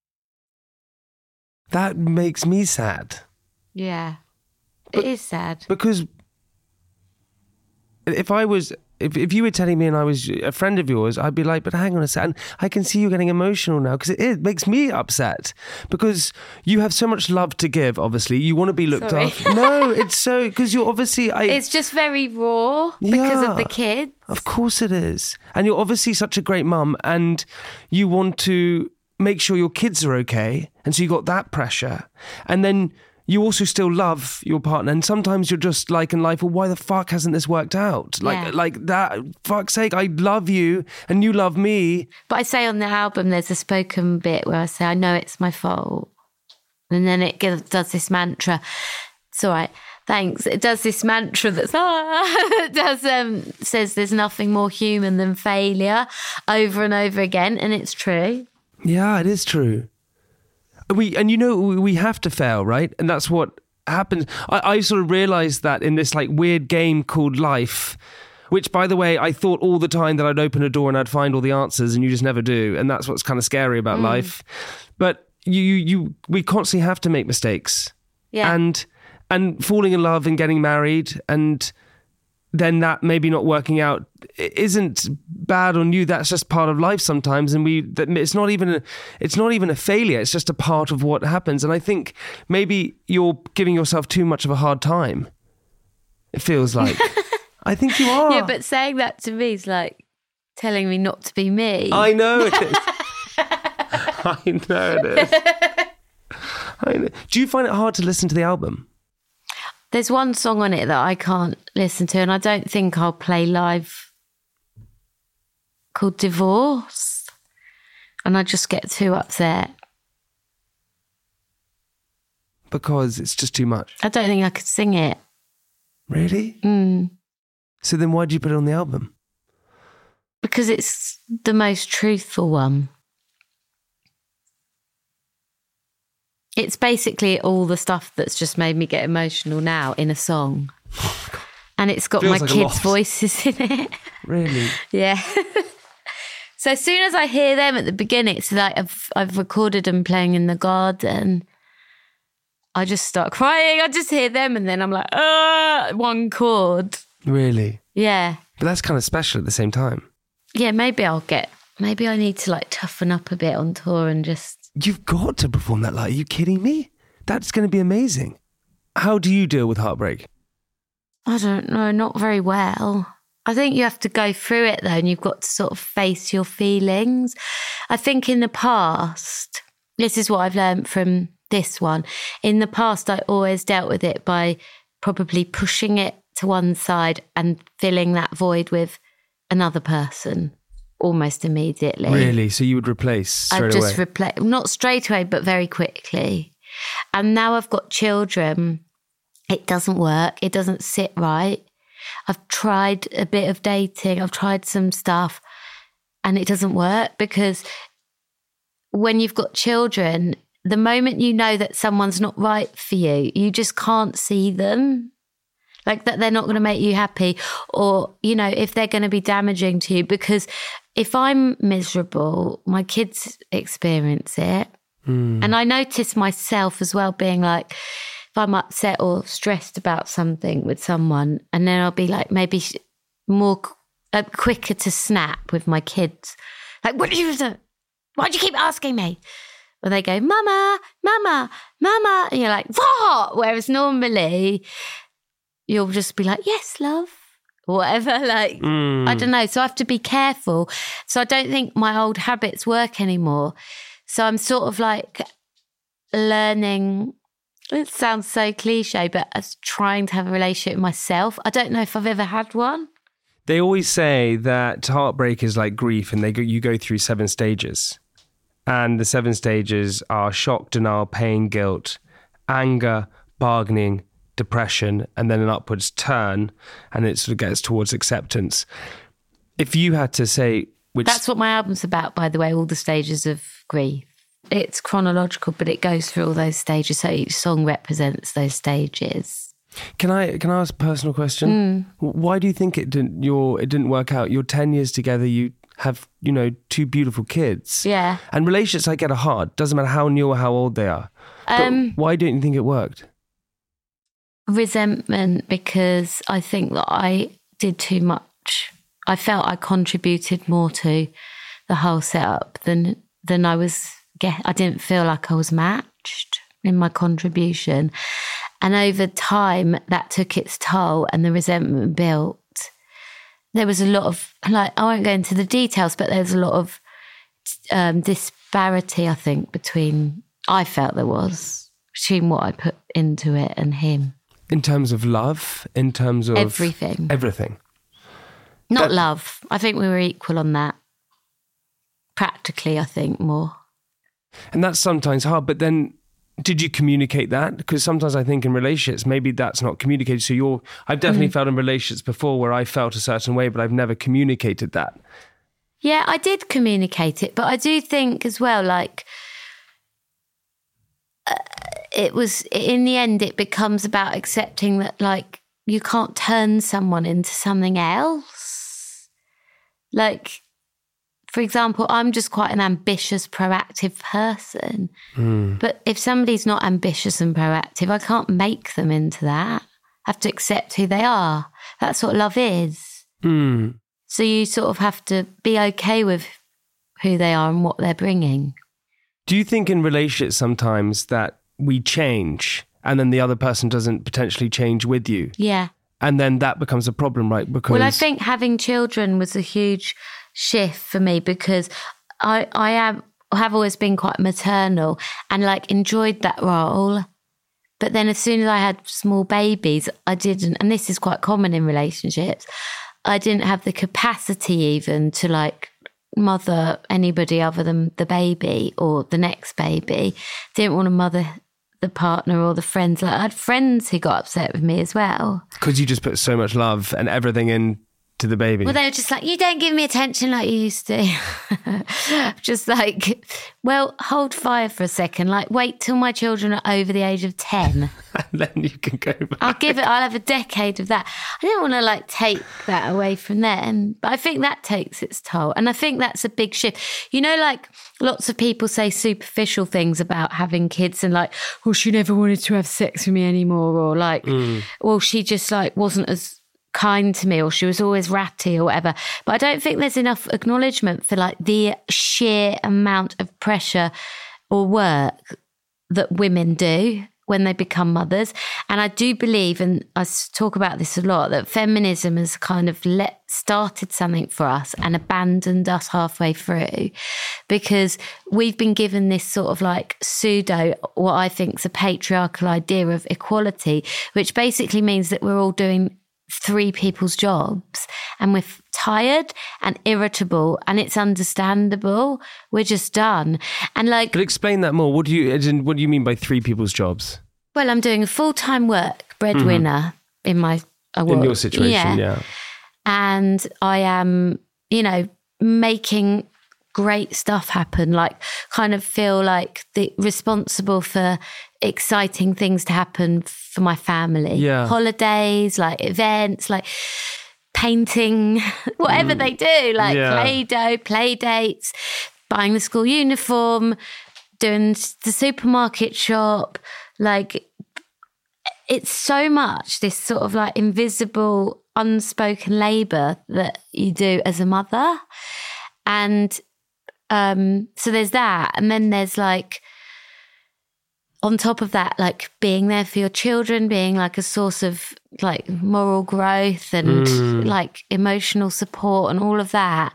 That makes me sad. Yeah. But, it is sad. Because if I was, if, if you were telling me and I was a friend of yours, I'd be like, but hang on a second, I can see you getting emotional now, because it, it makes me upset, because you have so much love to give, obviously. You want to be looked Sorry. after. No, it's so, because you're obviously... I, it's just very raw because Yeah, of the kids. Of course it is. And you're obviously such a great mum, and you want to make sure your kids are okay, and so you got that pressure. And then you also still love your partner, and sometimes you're just like in life, well, why the fuck hasn't this worked out? Like, Yeah. like that, fuck's sake, I love you and you love me. But I say on the album, there's a spoken bit where I say, I know it's my fault. And then it gives, does this mantra. It's all right, thanks. It does this mantra that's, ah, it does, um, says there's nothing more human than failure over and over again. And it's true. Yeah, it is true. We and you know we we have to fail, right? And that's what happens. I, I sort of realised that in this like weird game called life, which, by the way, I thought all the time that I'd open a door and I'd find all the answers, and you just never do. And that's what's kind of scary about Mm. life. But you you you we constantly have to make mistakes. Yeah. And and falling in love and getting married, and then that maybe not working out isn't bad on you. That's just part of life sometimes, and we that it's not even a, it's not even a failure. It's just a part of what happens. And I think maybe you're giving yourself too much of a hard time. It feels like. I think you are. Yeah, but saying that to me is like telling me not to be me. I know it is. I know it is. I know. Do you find it hard to listen to the album? There's one song on it that I can't listen to, and I don't think I'll play live, called Divorce. And I just get too upset. Because it's just too much. I don't think I could sing it. Really? Mm. So then why did you put it on the album? Because it's the most truthful one. It's basically all the stuff that's just made me get emotional now in a song. And it's got Feels my like a kids' lot. voices in it. Really? Yeah. So as soon as I hear them at the beginning, it's like I've, I've recorded them playing in the garden. I just start crying. I just hear them and then I'm like, ah, one chord. Really? Yeah. But that's kind of special at the same time. Yeah, maybe I'll get, maybe I need to like toughen up a bit on tour and just. You've got to perform that live. Are you kidding me? That's going to be amazing. How do you deal with heartbreak? I don't know, not very well. I think you have to go through it though, and you've got to sort of face your feelings. I think in the past, this is what I've learned from this one. In the past, I always dealt with it by probably pushing it to one side and filling that void with another person almost immediately. Really? So you would replace straight I've just away? replaced, not straight away, but very quickly. And now I've got children. It doesn't work. It doesn't sit right. I've tried a bit of dating. I've tried some stuff and it doesn't work, because when you've got children, the moment you know that someone's not right for you, you just can't see them. Like that they're not going to make you happy, or, you know, if they're going to be damaging to you. Because if I'm miserable, my kids experience it. Mm. And I notice myself as well being like, if I'm upset or stressed about something with someone, and then I'll be like maybe more uh, quicker to snap with my kids. Like, what do you do? Why do you keep asking me? Or they go, mama, mama, mama. And you're like, what? Whereas normally you'll just be like, yes, love, or whatever. Like, mm. I don't know. So I have to be careful. So I don't think my old habits work anymore. So I'm sort of like learning. It sounds so cliche, but as trying to have a relationship with myself. I don't know if I've ever had one. They always say that heartbreak is like grief, and they go, you go through seven stages. And the seven stages are shock, denial, pain, guilt, anger, bargaining, depression, and then an upwards turn, and it sort of gets towards acceptance. If you had to say which... That's what my album's about, by the way, all the stages of grief. It's chronological, but it goes through all those stages, so each song represents those stages. Can I can I ask a personal question? Mm. Why do you think it didn't your it didn't work out? You're ten years together, you have, you know, two beautiful kids. Yeah. And relationships I get are hard. Doesn't matter how new or how old they are. Um, but why don't you think it worked? Resentment, because I think that I did too much. I felt I contributed more to the whole setup than than I was. I didn't feel like I was matched in my contribution. And over time, that took its toll and the resentment built. There was a lot of, like, I won't go into the details, but there's a lot of um, disparity, I think, between, I felt there was, between what I put into it and him. In terms of love? In terms of... Everything. Everything. Not that... love. I think we were equal on that. Practically, I think, more. And that's sometimes hard, but then did you communicate that? Because sometimes I think in relationships, maybe that's not communicated. So you're, I've definitely mm. felt in relationships before where I felt a certain way, but I've never communicated that. Yeah, I did communicate it, but I do think as well, like, uh, it was, in the end, it becomes about accepting that, like, you can't turn someone into something else. Like, for example, I'm just quite an ambitious, proactive person. Mm. But if somebody's not ambitious and proactive, I can't make them into that. I have to accept who they are. That's what love is. Mm. So you sort of have to be okay with who they are and what they're bringing. Do you think in relationships sometimes that we change and then the other person doesn't potentially change with you? Yeah. And then that becomes a problem, right? Because well, I think having children was a huge shift for me because I I am have always been quite maternal and like enjoyed that role. But then as soon as I had small babies, I didn't, and this is quite common in relationships, I didn't have the capacity even to like mother anybody other than the baby or the next baby. Didn't want to mother the partner or the friends. Like I had friends who got upset with me as well. Because you just put so much love and everything in to the baby. Well, they were just like, you don't give me attention like you used to. Just like, well, hold fire for a second. Like, wait till my children are over the age of ten. And then you can go back. I'll give it, I'll have a decade of that. I didn't want to like take that away from them. But I think that takes its toll. And I think that's a big shift. You know, like lots of people say superficial things about having kids and like, well, she never wanted to have sex with me anymore. Or like, mm. well, she just like wasn't as kind to me or she was always ratty or whatever. But I don't think there's enough acknowledgement for like the sheer amount of pressure or work that women do when they become mothers. And I do believe, and I talk about this a lot, that feminism has kind of let started something for us and abandoned us halfway through because we've been given this sort of like pseudo, what I think is a patriarchal idea of equality, which basically means that we're all doing three people's jobs and we're tired and irritable and it's understandable. We're just done. And like, but explain that more. What do you, as in, what do you mean by three people's jobs? Well, I'm doing a full-time work breadwinner mm-hmm. in my uh, in your situation, yeah. yeah. And I am, you know, making great stuff happen. Like, kind of feel like the responsible for exciting things to happen for my family. Yeah. Holidays, like events, like painting, whatever mm. they do, like yeah. Play-Doh, play dates, buying the school uniform, doing the supermarket shop. Like, it's so much, this sort of like invisible, unspoken labour that you do as a mother. And um, so there's that. And then there's like, on top of that, like being there for your children, being like a source of like moral growth and mm. like emotional support and all of that.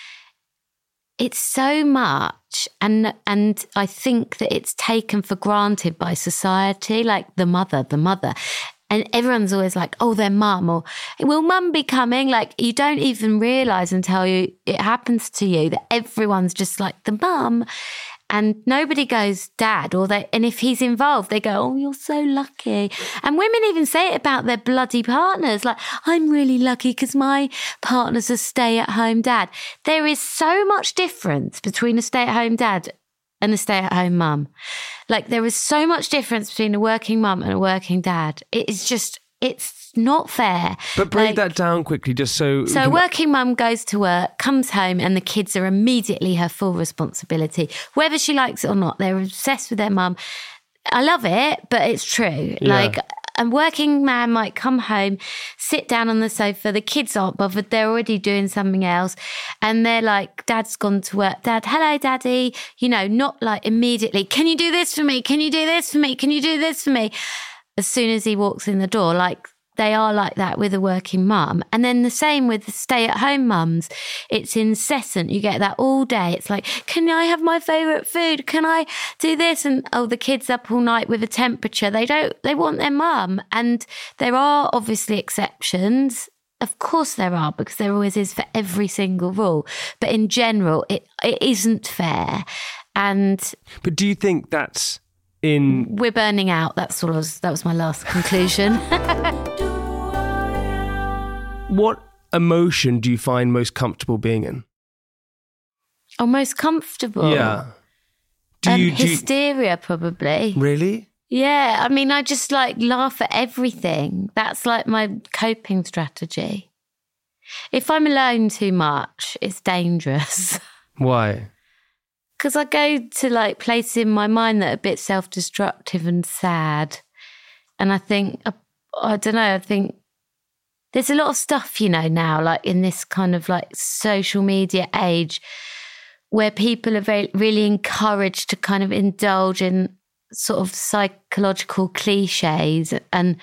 It's so much. And and I think that it's taken for granted by society, like the mother, the mother. And everyone's always like, oh, their mum, or will mum be coming? Like, you don't even realise until you, it happens to you that everyone's just like the mum. And nobody goes dad, or they, and if he's involved, they go, oh, you're so lucky. And women even say it about their bloody partners. Like, I'm really lucky because my partner's a stay-at-home dad. There is so much difference between a stay-at-home dad and a stay-at-home mum. Like, there is so much difference between a working mum and a working dad. It is just, it's not fair. But break like, that down quickly, just so... So a working mum goes to work, comes home, and the kids are immediately her full responsibility. Whether she likes it or not, they're obsessed with their mum. I love it, but it's true. Yeah. Like, a working man might come home, sit down on the sofa, the kids aren't bothered, they're already doing something else, and they're like, Dad's gone to work. Dad, hello, Daddy. You know, not like immediately, can you do this for me? Can you do this for me? Can you do this for me? As soon as he walks in the door, like, they are like that with a working mum. And then the same with the stay-at-home mums. It's incessant. You get that all day. It's like, can I have my favourite food? Can I do this? And, oh, the kid's up all night with a temperature. They don't, they want their mum. And there are obviously exceptions. Of course there are, because there always is for every single rule. But in general, it it isn't fair. And... But do you think that's in... We're burning out. That's sort of, that was my last conclusion. What emotion do you find most comfortable being in? Oh, most comfortable? Yeah. Do um, you, do hysteria, you... probably. Really? Yeah. I mean, I just like laugh at everything. That's like my coping strategy. If I'm alone too much, it's dangerous. Why? Because I go to like places in my mind that are a bit self-destructive and sad. And I think, I, I don't know, I think there's a lot of stuff, you know, now, like in this kind of like social media age where people are very, really encouraged to kind of indulge in sort of psychological cliches and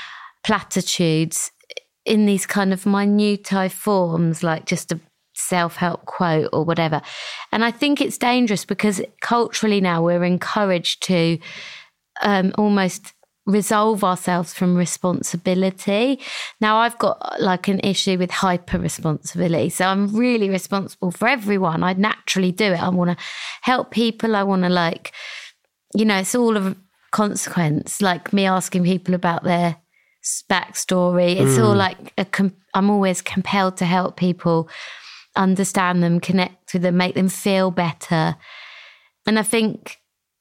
platitudes in these kind of minutiae forms, like just a self-help quote or whatever. And I think it's dangerous because culturally now we're encouraged to um, almost resolve ourselves from responsibility. Now I've got like an issue with hyper responsibility. So I'm really responsible for everyone. I naturally do it. I want to help people. I want to like, you know, it's all of consequence, like me asking people about their backstory. It's mm. all like, a com- I'm always compelled to help people, understand them, connect with them, make them feel better. And I think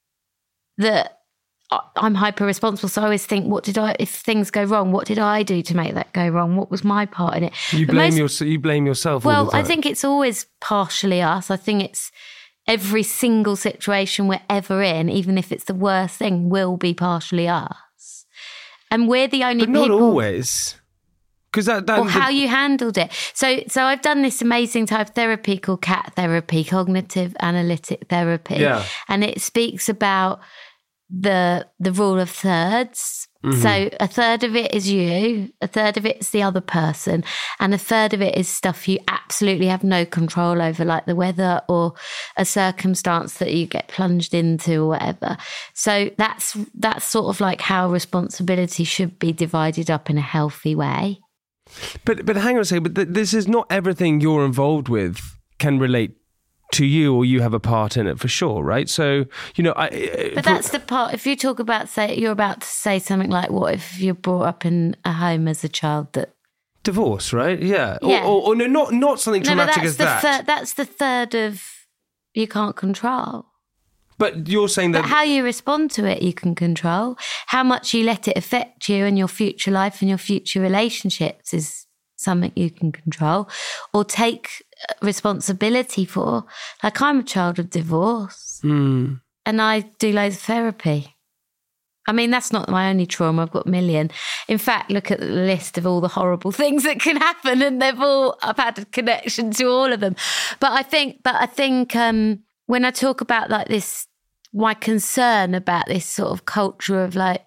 that I'm hyper responsible, so I always think, what did I, if things go wrong, what did I do to make that go wrong? What was my part in it? You blame most, your, you blame yourself. Well, all the time. I think it's always partially us. I think it's every single situation we're ever in, even if it's the worst thing, will be partially us. And we're the only but not people. always. Because that, that or how the, you handled it. So, so I've done this amazing type of therapy called CAT therapy, cognitive analytic therapy, yeah. and it speaks about the the rule of thirds. Mm-hmm. So a third of it is you, a third of it is the other person, and a third of it is stuff you absolutely have no control over, like the weather or a circumstance that you get plunged into or whatever. So that's that's sort of like how responsibility should be divided up in a healthy way. But but hang on a second, but th- this is not everything you're involved with can relate to you, or you have a part in it for sure, right? So, you know, I... But that's the part, if you talk about, say, you're about to say something like, what if you're brought up in a home as a child that... Divorce, right? Yeah. yeah. Or, or, or no, not, not something no, traumatic that's as the that. Thir- that's the third of you can't control. But you're saying that... But how you respond to it, you can control. How much you let it affect you and your future life and your future relationships is something you can control or take responsibility for. Like, I'm a child of divorce mm. and I do loads of therapy. I mean, that's not my only trauma. I've got a million. In fact, look at the list of all the horrible things that can happen, and they've all, I've had a connection to all of them. But I think, but I think um, when I talk about like this, my concern about this sort of culture of like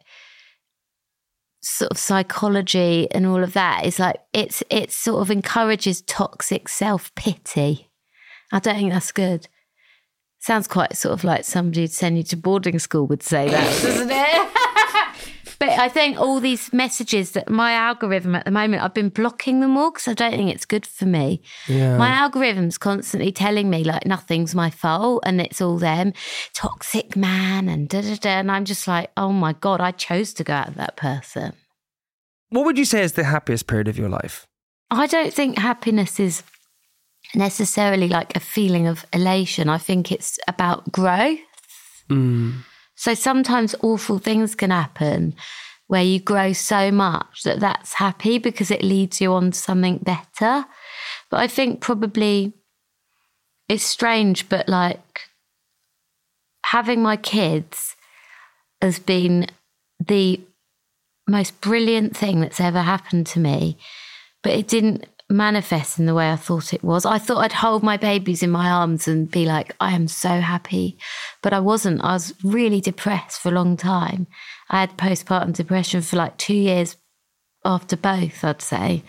sort of psychology and all of that is like, it's, it sort of encourages toxic self-pity. I don't think that's good. Sounds quite sort of like somebody who'd send you to boarding school would say that, doesn't it? But I think all these messages that my algorithm at the moment, I've been blocking them all because I don't think it's good for me. Yeah. My algorithm's constantly telling me like nothing's my fault and it's all them, toxic man and da da da. And I'm just like, oh my God, I chose to go out with that person. What would you say is the happiest period of your life? I don't think happiness is necessarily like a feeling of elation. I think it's about growth. Mm. So sometimes awful things can happen where you grow so much that that's happy because it leads you on to something better. But I think probably it's strange, but like having my kids has been the most brilliant thing that's ever happened to me. But it didn't manifest in the way I thought it was. I thought I'd hold my babies in my arms and be like, I am so happy. But I wasn't. I was really depressed for a long time. I had postpartum depression for like two years after both, I'd say.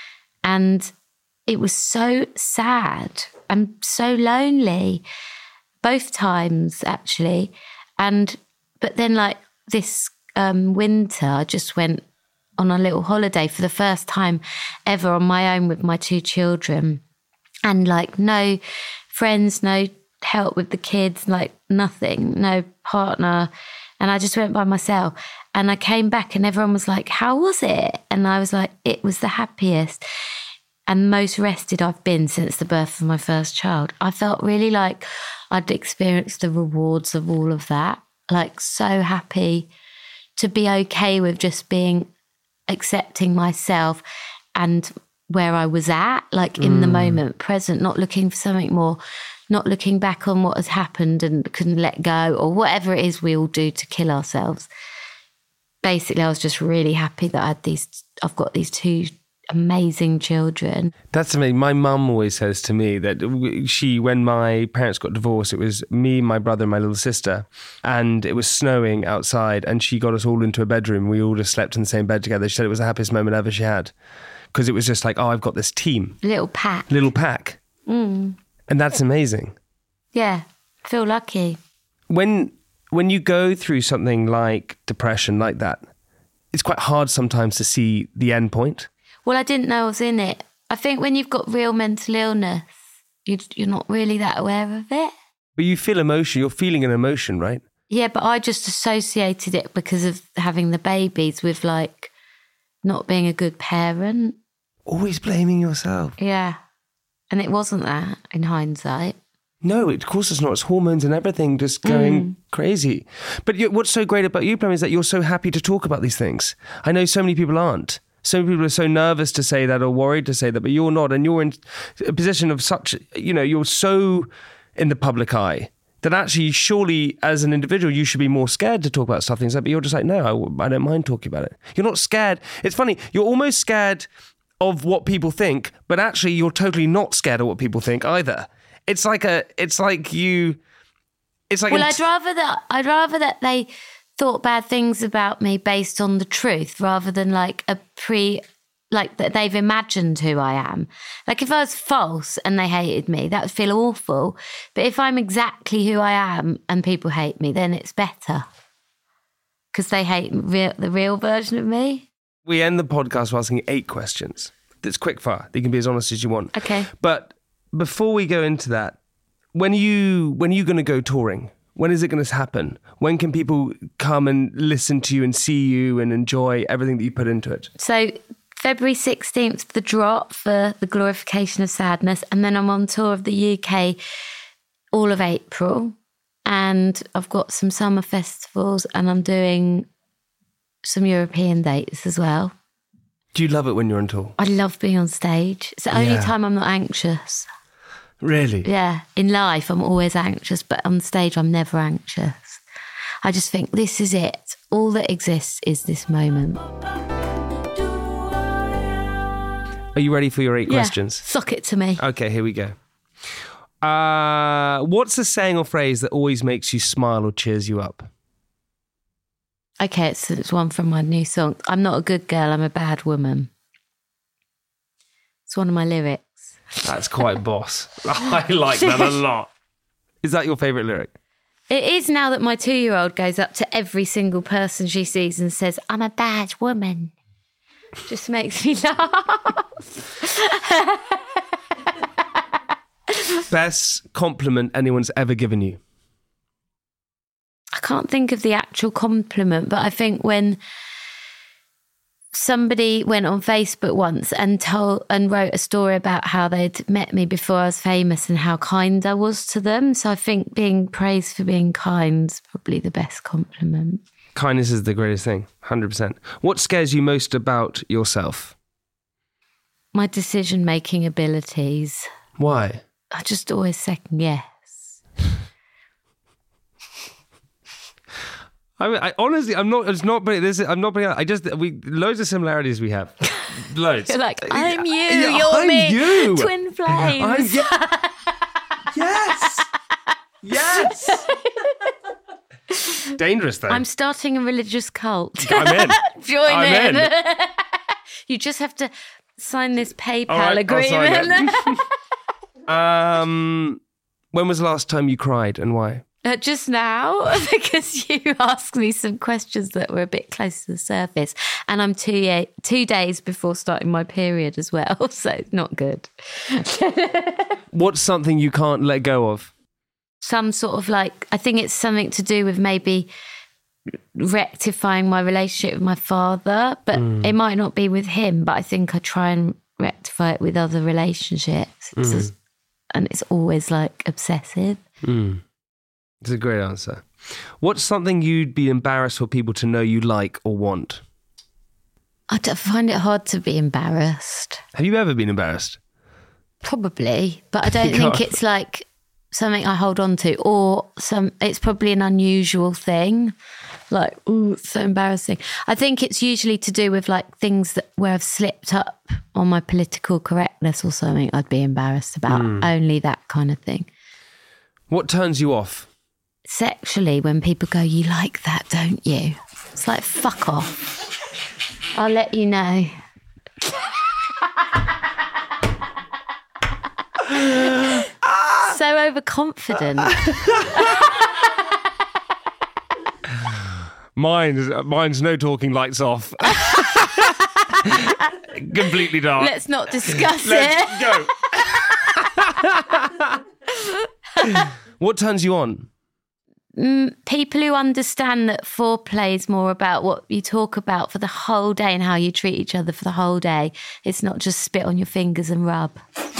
And it was so sad and so lonely, both times actually. And, but then like this um, winter, I just went on a little holiday for the first time ever on my own with my two children, and like no friends, no help with the kids, like nothing, no partner. And I just went by myself, and I came back and everyone was like, how was it? And I was like, it was the happiest and most rested I've been since the birth of my first child. I felt really like I'd experienced the rewards of all of that, like so happy to be okay with just being accepting myself and where I was at, like in mm. the moment, present, not looking for something more, not looking back on what has happened and couldn't let go or whatever it is we all do to kill ourselves. Basically, I was just really happy that I had these, I've got these two amazing children. That's amazing. My mum always says to me that she, when my parents got divorced, it was me, my brother and my little sister, and it was snowing outside, and she got us all into a bedroom. We all just slept in the same bed together. She said it was the happiest moment ever she had, because it was just like, oh, I've got this team. Little pack. Little pack. Mm. And that's amazing. Yeah, feel lucky. When when you go through something like depression like that, it's quite hard sometimes to see the end point. Well, I didn't know I was in it. I think when you've got real mental illness, you, you're not really that aware of it. But you feel emotion. You're feeling an emotion, right? Yeah, but I just associated it because of having the babies with like not being a good parent. Always blaming yourself. Yeah. And it wasn't that in hindsight. No, of course it's not. It's hormones and everything just going mm. crazy. But you, what's so great about you, Plum, is that you're so happy to talk about these things. I know so many people aren't. So many people are so nervous to say that or worried to say that, but you're not. And you're in a position of such, you know, you're so in the public eye that actually, surely, as an individual, you should be more scared to talk about stuff things like, but you're just like, no, I, I don't mind talking about it. You're not scared. It's funny. You're almost scared of what people think, but actually you're totally not scared of what people think either. It's like a, it's like you, it's like... Well, a, I'd rather that, I'd rather that they thought bad things about me based on the truth rather than like a pre, like that they've imagined who I am. Like if I was false and they hated me, that would feel awful. But if I'm exactly who I am and people hate me, then it's better because they hate real, the real version of me. We end the podcast by asking eight questions. That's quick fire. You can be as honest as you want. Okay. But before we go into that, when are you when are you going to go touring? When is it going to happen? When can people come and listen to you and see you and enjoy everything that you put into it? So February sixteenth, the drop for The Glorification of Sadness. And then I'm on tour of the U K all of April. And I've got some summer festivals and I'm doing some European dates as well. Do you love it when you're on tour? I love being on stage. It's the only Yeah. time I'm not anxious. Really? Yeah. In life, I'm always anxious, but on stage, I'm never anxious. I just think this is it. All that exists is this moment. Are you ready for your eight Yeah. questions? Sock it to me. Okay, here we go. Uh, what's a saying or phrase that always makes you smile or cheers you up? Okay, it's, it's one from my new song. I'm not a good girl, I'm a bad woman. It's one of my lyrics. That's quite boss. I like that a lot. Is that your favourite lyric? It is now that my two-year-old goes up to every single person she sees and says, I'm a bad woman. Just makes me laugh. Best compliment anyone's ever given you? I can't think of the actual compliment, but I think when somebody went on Facebook once and told and wrote a story about how they'd met me before I was famous and how kind I was to them. So I think being praised for being kind is probably the best compliment. Kindness is the greatest thing, one hundred percent. What scares you most about yourself? My decision-making abilities. Why? I just always second guess. I, mean, I honestly, I'm not. It's not. This. I'm not. I just. We loads of similarities we have. Loads. You're like, I'm you. Yeah, you're I'm me. you. Twin flames. I'm, yeah. Yes. Yes. Dangerous though. I'm starting a religious cult. I'm in. Join I'm in. in. You just have to sign this PayPal All right, agreement. I'll sign it. um, when was the last time you cried and why? Uh, just now, because you asked me some questions that were a bit close to the surface, and I'm two ye- two days before starting my period as well, so it's not good. What's something you can't let go of? Some sort of like, I think it's something to do with maybe rectifying my relationship with my father, but mm. it might not be with him, but I think I try and rectify it with other relationships. It's Mm. just, and it's always like obsessive. Mm. It's a great answer. What's something you'd be embarrassed for people to know you like or want? I d- find it hard to be embarrassed. Have you ever been embarrassed? Probably, but I don't think it's like something I hold on to, or some. It's probably an unusual thing, like, ooh, it's so embarrassing. I think it's usually to do with like things that where I've slipped up on my political correctness or something. I'd be embarrassed about mm. only that kind of thing. What turns you off? Sexually, when people go, you like that, don't you? It's like, fuck off. I'll let you know. So overconfident. Mine's, mine's no talking, lights off. Completely dark. Let's not discuss Let's it. Go. What turns you on? Mm, people who understand that foreplay is more about what you talk about for the whole day and how you treat each other for the whole day. It's not just spit on your fingers and rub.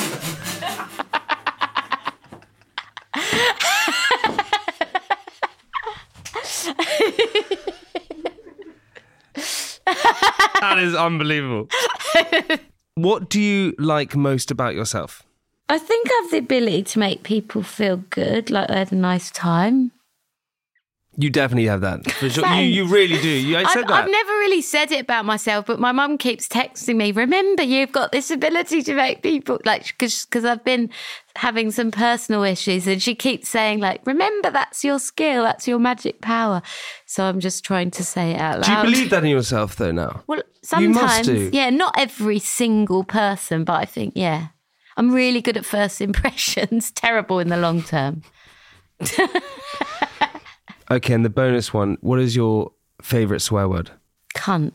That is unbelievable. What do you like most about yourself? I think I have the ability to make people feel good, like they had a nice time. You definitely have that. For sure. you, you really do. You, I said I've, that. I've never really said it about myself, but my mum keeps texting me, remember, you've got this ability to make people, like, because I've been having some personal issues, and she keeps saying, like, remember, that's your skill, that's your magic power. So I'm just trying to say it out loud. Do you believe that in yourself, though, now? Well, sometimes. You must do. Yeah, not every single person, but I think, yeah. I'm really good at first impressions, terrible in the long term. Okay, and the bonus one, what is your favourite swear word? Cunt.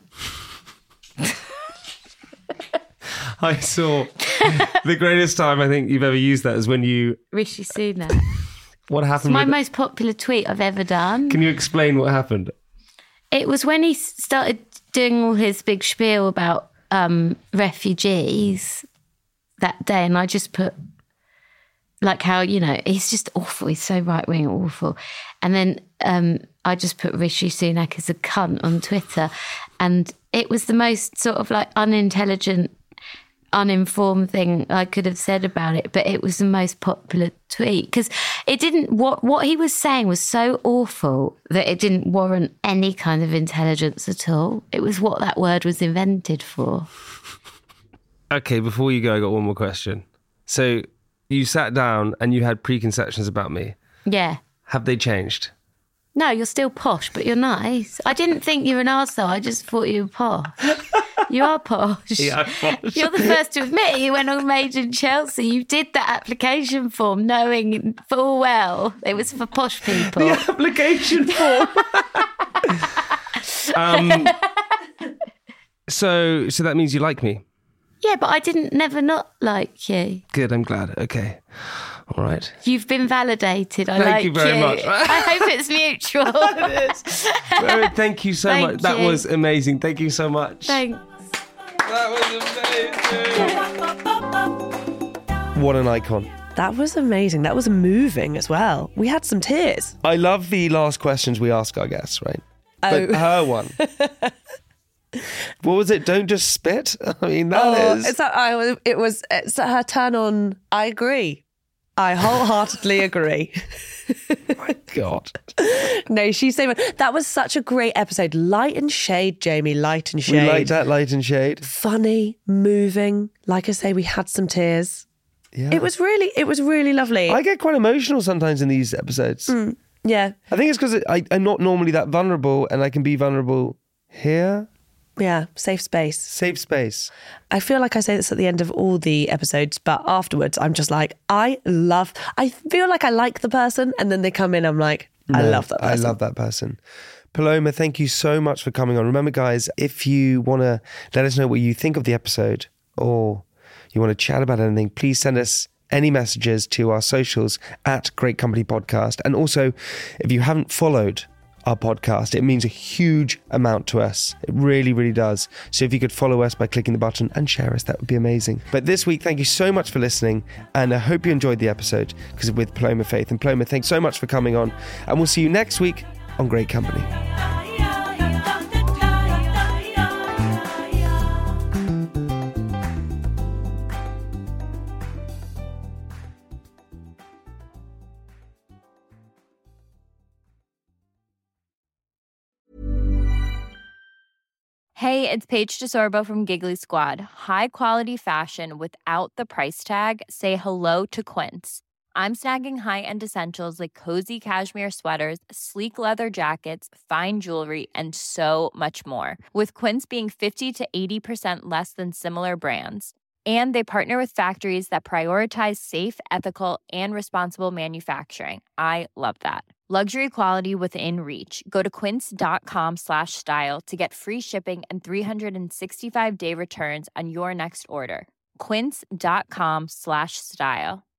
I saw the greatest time I think you've ever used that is when you... Rishi Sunak. What happened? It's my with most popular tweet I've ever done. Can you explain what happened? It was when he started doing all his big spiel about um, refugees that day, and I just put, like, how, you know, he's just awful. He's so right-wing, awful. And then um, I just put Rishi Sunak as a cunt on Twitter. And it was the most sort of like unintelligent, uninformed thing I could have said about it. But it was the most popular tweet because it didn't, what, what he was saying was so awful that it didn't warrant any kind of intelligence at all. It was what that word was invented for. Okay, before you go, I got one more question. So you sat down and you had preconceptions about me. Yeah. Have they changed? No, you're still posh, but you're nice. I didn't think you were an arsehole. I just thought you were posh. You are posh. Yeah, I'm posh. You're the first to admit you went on Made in Chelsea. You did that application form knowing full well it was for posh people. The application form. um, so, so that means you like me? Yeah, but I didn't never not like you. Good, I'm glad. Okay. All right. You've been validated. I Thank like you very much. I hope it's mutual. It is. Well, thank you so Thank much. That you. was amazing. Thank you so much. Thanks. That was amazing. What an icon. That was amazing. That was moving as well. We had some tears. I love the last questions we ask our guests, right? Oh. But her one. What was it? Don't just spit? I mean, that Oh, is... it's that I, it was it's her turn on. I agree. I wholeheartedly agree. My God. No, she's saying that was such a great episode. Light and shade, Jamie. Light and shade. We like that, light and shade. Funny, moving. Like I say, we had some tears. Yeah. It was really, it was really lovely. I get quite emotional sometimes in these episodes. Mm, yeah, I think it's because I'm not normally that vulnerable, and I can be vulnerable here. yeah. Safe space. Safe space. I feel like I say this at the end of all the episodes, but afterwards, I'm just like, I love. I feel like I like the person, and then they come in. I'm like, I No, love that person. I love that person. Paloma, thank you so much for coming on. Remember, guys, if you want to let us know what you think of the episode, or you want to chat about anything, please send us any messages to our socials at Great Company Podcast. And also, if you haven't followed our podcast, it means a huge amount to us. It really, really does. So if you could follow us by clicking the button and share us, that would be amazing. But this week, thank you so much for listening. And I hope you enjoyed the episode because with Paloma Faith. And Paloma, thanks so much for coming on. And we'll see you next week on Great Company. Hey, it's Paige DeSorbo from Giggly Squad. High quality fashion without the price tag. Say hello to Quince. I'm snagging high-end essentials like cozy cashmere sweaters, sleek leather jackets, fine jewelry, and so much more. With Quince being fifty to eighty percent less than similar brands. And they partner with factories that prioritize safe, ethical, and responsible manufacturing. I love that. Luxury quality within reach. Go to quince.com slash style to get free shipping and three sixty-five day returns on your next order. Quince.com slash style.